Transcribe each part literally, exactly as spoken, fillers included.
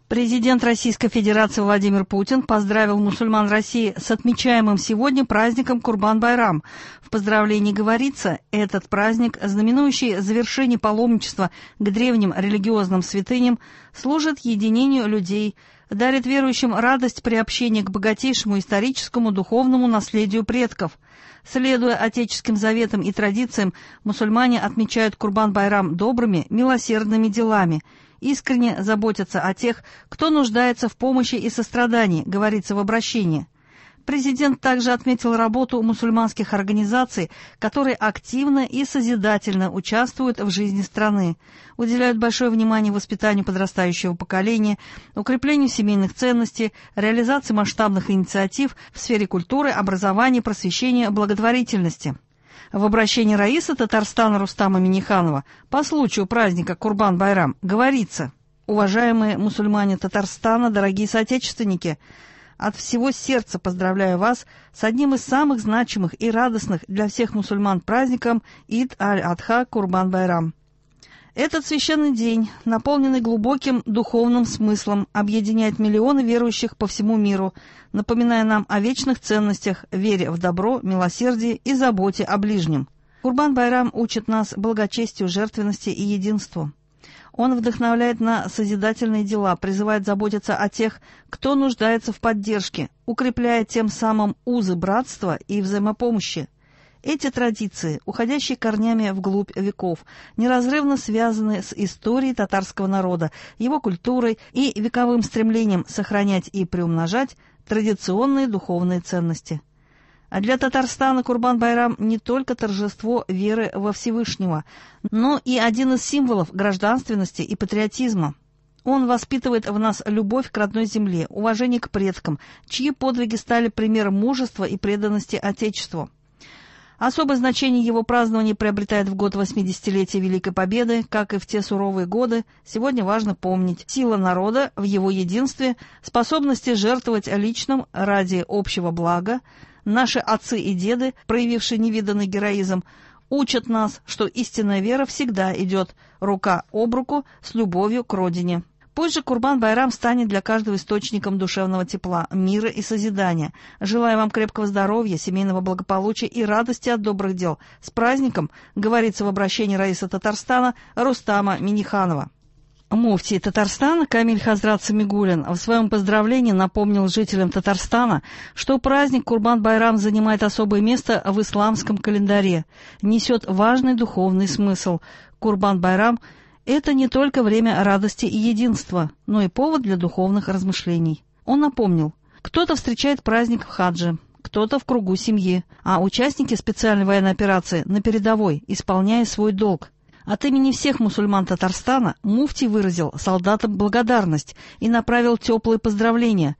Президент Российской Федерации Владимир Путин поздравил мусульман России с отмечаемым сегодня праздником Курбан-Байрам. В поздравлении говорится, этот праздник, знаменующий завершение паломничества к древним религиозным святыням, служит единению людей, дарит верующим радость приобщения к богатейшему историческому духовному наследию предков. Следуя отеческим заветам и традициям, мусульмане отмечают Курбан-Байрам добрыми, милосердными делами, искренне заботятся о тех, кто нуждается в помощи и сострадании, говорится в обращении. Президент также отметил работу мусульманских организаций, которые активно и созидательно участвуют в жизни страны, уделяют большое внимание воспитанию подрастающего поколения, укреплению семейных ценностей, реализации масштабных инициатив в сфере культуры, образования, просвещения, благотворительности. В обращении Раисы Татарстана Рустама Минниханова по случаю праздника Курбан-Байрам говорится: «Уважаемые мусульмане Татарстана, дорогие соотечественники, от всего сердца поздравляю вас с одним из самых значимых и радостных для всех мусульман праздником Ид аль-Адха Курбан-Байрам. Этот священный день, наполненный глубоким духовным смыслом, объединяет миллионы верующих по всему миру, напоминая нам о вечных ценностях, вере в добро, милосердии и заботе о ближнем. Курбан-Байрам учит нас благочестию, жертвенности и единству. Он вдохновляет на созидательные дела, призывает заботиться о тех, кто нуждается в поддержке, укрепляя тем самым узы братства и взаимопомощи. Эти традиции, уходящие корнями вглубь веков, неразрывно связаны с историей татарского народа, его культурой и вековым стремлением сохранять и приумножать традиционные духовные ценности. А для Татарстана Курбан-Байрам не только торжество веры во Всевышнего, но и один из символов гражданственности и патриотизма. Он воспитывает в нас любовь к родной земле, уважение к предкам, чьи подвиги стали примером мужества и преданности Отечеству. Особое значение его празднование приобретает в год восьмидесятилетия Великой Победы, как и в те суровые годы. Сегодня важно помнить: сила народа в его единстве, способности жертвовать личным ради общего блага. Наши отцы и деды, проявившие невиданный героизм, учат нас, что истинная вера всегда идет рука об руку с любовью к родине. Пусть же Курбан-Байрам станет для каждого источником душевного тепла, мира и созидания. Желаю вам крепкого здоровья, семейного благополучия и радости от добрых дел. С праздником, говорится в обращении Раисы Татарстана Рустама Минниханова. Муфтий Татарстана Камиль Хазрат Самигуллин в своем поздравлении напомнил жителям Татарстана, что праздник Курбан-Байрам занимает особое место в исламском календаре, несет важный духовный смысл. Курбан-Байрам – это не только время радости и единства, но и повод для духовных размышлений. Он напомнил: кто-то встречает праздник в хадже, кто-то в кругу семьи, а участники специальной военной операции на передовой, исполняя свой долг. От имени всех мусульман Татарстана муфтий выразил солдатам благодарность и направил теплые поздравления.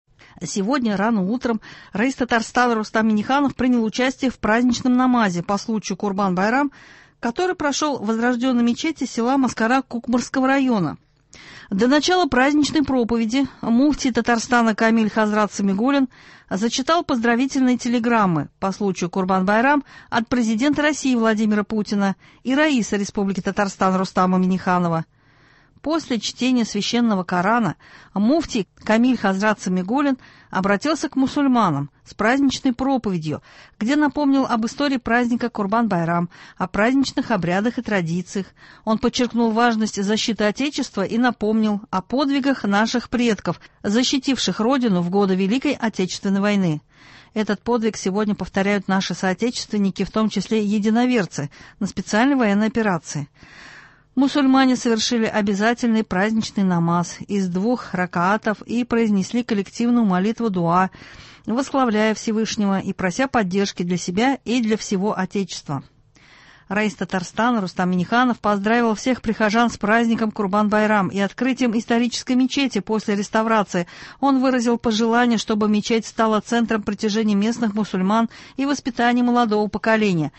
Сегодня рано утром раис Татарстана Рустам Минниханов принял участие в праздничном намазе по случаю Курбан-Байрам, который прошел в возрожденной мечети села Маскара Кукмарского района. До начала праздничной проповеди муфтий Татарстана Камиль Хазрат Самигуллин зачитал поздравительные телеграммы по случаю Курбан-Байрам от президента России Владимира Путина и раиса Республики Татарстан Рустама Минниханова. После чтения священного Корана муфтий Камиль Хазрат Самигуллин обратился к мусульманам с праздничной проповедью, где напомнил об истории праздника Курбан-Байрам, о праздничных обрядах и традициях. Он подчеркнул важность защиты Отечества и напомнил о подвигах наших предков, защитивших Родину в годы Великой Отечественной войны. Этот подвиг сегодня повторяют наши соотечественники, в том числе единоверцы, на специальной военной операции. Мусульмане совершили обязательный праздничный намаз из двух ракаатов и произнесли коллективную молитву дуа, восславляя Всевышнего и прося поддержки для себя и для всего Отечества. Раис Татарстана Рустам Минниханов поздравил всех прихожан с праздником Курбан-Байрам и открытием исторической мечети после реставрации. Он выразил пожелание, чтобы мечеть стала центром притяжения местных мусульман и воспитания молодого поколения.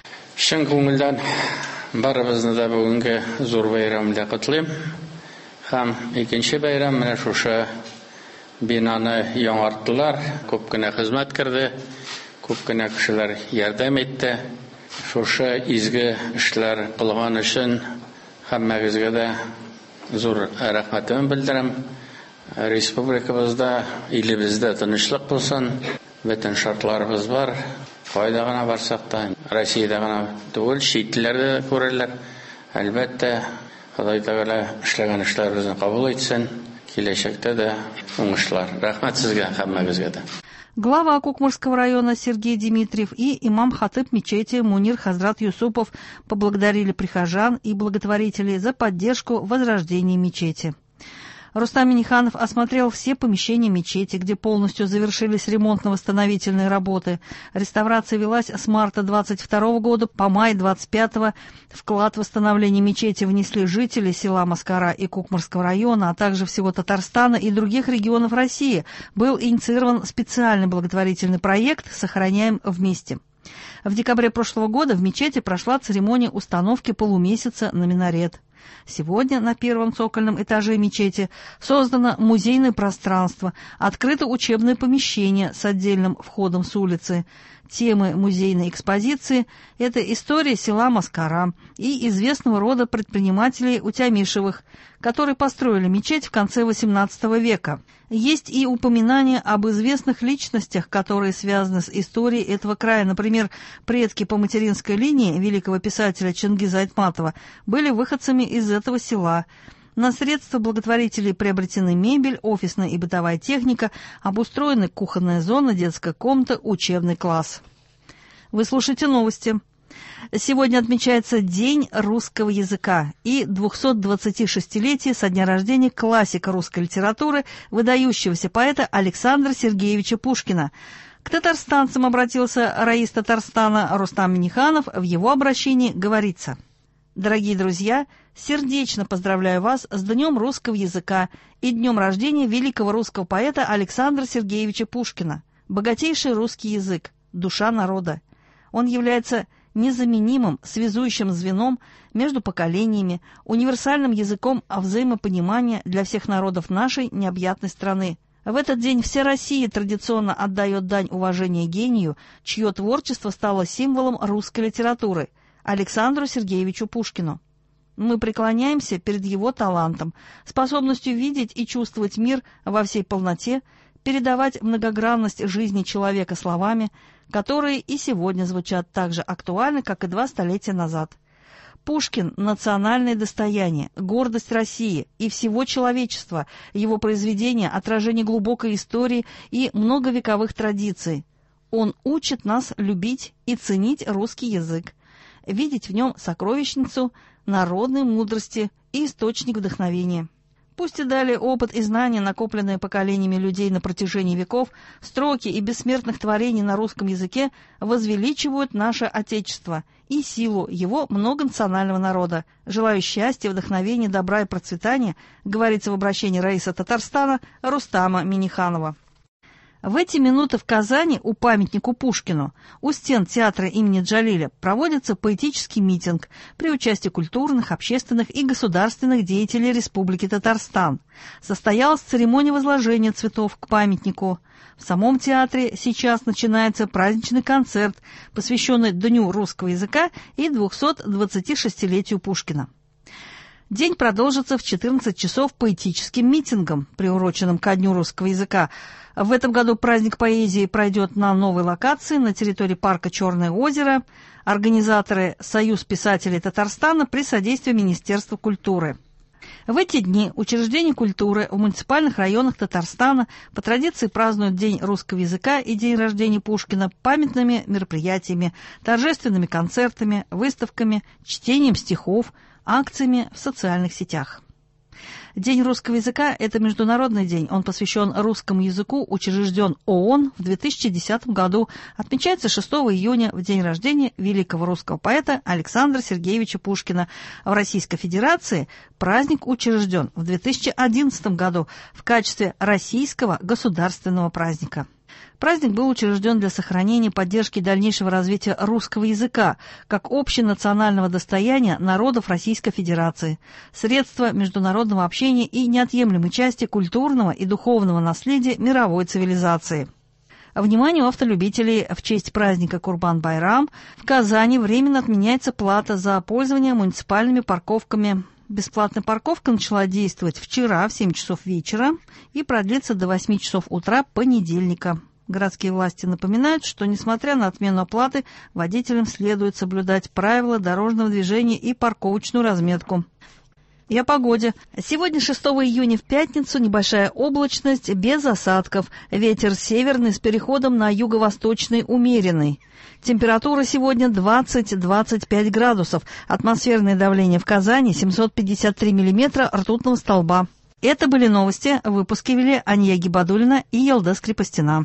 Барыбызны да бүгенге зур байрамда котлыйм. Һәм икенче байрам менә шушы бинаны яңарттылар. Күп кенә хезмәт керде, күп кенә кешеләр ярдәм итте. Шушы изге эшләр кылган өчен һәммәгезгә дә зур рәхмәтемне белдерәм. Республикабызда, илебездә тынычлык булсын, бөтен шартларыбыз бар. Кайда гына барсак та, Россиядә гына түгел, чит илләрдә күрәләр. Әлбәттә, Ходай Тәгалә эшләгән эшләребезне кабул итсен, киләчәктә дә уңышлар. Рәхмәт сезгә, һәммәгезгә дә. Глава Кукмурского района Сергей Дмитриев и имам-хатыб мечети Мунир Хазрат Юсупов поблагодарили прихожан и благотворителей за поддержку в возрождении мечети. Рустам Миниханов осмотрел все помещения мечети, где полностью завершились ремонтно-восстановительные работы. Реставрация велась с марта двадцать второго года по май двадцать пятого. Вклад в восстановление мечети внесли жители села Маскара и Кукмурского района, а также всего Татарстана и других регионов России. Был инициирован специальный благотворительный проект «Сохраняем вместе». В декабре прошлого года в мечети прошла церемония установки полумесяца на минарет. Сегодня на первом цокольном этаже мечети создано музейное пространство, открыто учебное помещение с отдельным входом с улицы. Темы музейной экспозиции – это история села Маскара и известного рода предпринимателей Утямишевых, которые построили мечеть в конце восемнадцатого века. Есть и упоминания об известных личностях, которые связаны с историей этого края. Например, предки по материнской линии великого писателя Чингиза Айтматова были выходцами из этого села. На средства благотворителей приобретены мебель, офисная и бытовая техника, обустроены кухонная зона, детская комната, учебный класс. Вы слушаете новости. Сегодня отмечается День русского языка и двухсотдвадцатишестилетие со дня рождения классика русской литературы, выдающегося поэта Александра Сергеевича Пушкина. К татарстанцам обратился раис Татарстана Рустам Миниханов. В его обращении говорится: «Дорогие друзья, сердечно поздравляю вас с Днем русского языка и днем рождения великого русского поэта Александра Сергеевича Пушкина. Богатейший русский язык, душа народа. Он является незаменимым связующим звеном между поколениями, универсальным языком взаимопонимания для всех народов нашей необъятной страны. В этот день вся Россия традиционно отдает дань уважения гению, чье творчество стало символом русской литературы, Александру Сергеевичу Пушкину. Мы преклоняемся перед его талантом, способностью видеть и чувствовать мир во всей полноте, передавать многогранность жизни человека словами, которые и сегодня звучат так же актуально, как и два столетия назад. Пушкин – национальное достояние, гордость России и всего человечества, его произведения – отражение глубокой истории и многовековых традиций. Он учит нас любить и ценить русский язык, видеть в нем сокровищницу народной мудрости и источник вдохновения. Пусть и далее опыт и знания, накопленные поколениями людей на протяжении веков, строки и бессмертных творений на русском языке возвеличивают наше Отечество и силу его многонационального народа. Желаю счастья, вдохновения, добра и процветания, говорится в обращении раиса Татарстана Рустама Миниханова. В эти минуты в Казани у памятника Пушкину, у стен театра имени Джалиля, проводится поэтический митинг при участии культурных, общественных и государственных деятелей Республики Татарстан. Состоялась церемония возложения цветов к памятнику. В самом театре сейчас начинается праздничный концерт, посвященный Дню русского языка и двухсотдвадцатишестилетию Пушкина. День продолжится в четырнадцать часов поэтическим митингом, приуроченным ко Дню русского языка. В этом году праздник поэзии пройдет на новой локации на территории парка «Черное озеро». Организаторы «Союз писателей Татарстана» при содействии Министерства культуры. В эти дни учреждения культуры в муниципальных районах Татарстана по традиции празднуют День русского языка и День рождения Пушкина памятными мероприятиями, торжественными концертами, выставками, чтением стихов, акциями в социальных сетях. День русского языка – это международный день. Он посвящен русскому языку, учрежден ООН в две тысячи десятом году. Отмечается шестого июня в день рождения великого русского поэта Александра Сергеевича Пушкина. В Российской Федерации праздник учрежден в две тысячи одиннадцатом году в качестве российского государственного праздника. Праздник был учрежден для сохранения и поддержки дальнейшего развития русского языка как общенационального достояния народов Российской Федерации, средства международного общения и неотъемлемой части культурного и духовного наследия мировой цивилизации. Вниманию автолюбителей, в честь праздника Курбан-Байрам в Казани временно отменяется плата за пользование муниципальными парковками Бесплатная парковка начала действовать вчера в семь часов вечера и продлится до восьми часов утра понедельника. Городские власти напоминают, что, несмотря на отмену оплаты, водителям следует соблюдать правила дорожного движения и парковочную разметку. И о погоде. Сегодня, шестого июня, в пятницу, небольшая облачность, без осадков. Ветер северный с переходом на юго-восточный умеренный. Температура сегодня двадцать - двадцать пять градусов. Атмосферное давление в Казани семьсот пятьдесят три миллиметра ртутного столба. Это были новости. В выпуске вели Ания Гибадуллина и Елда Скрипостина.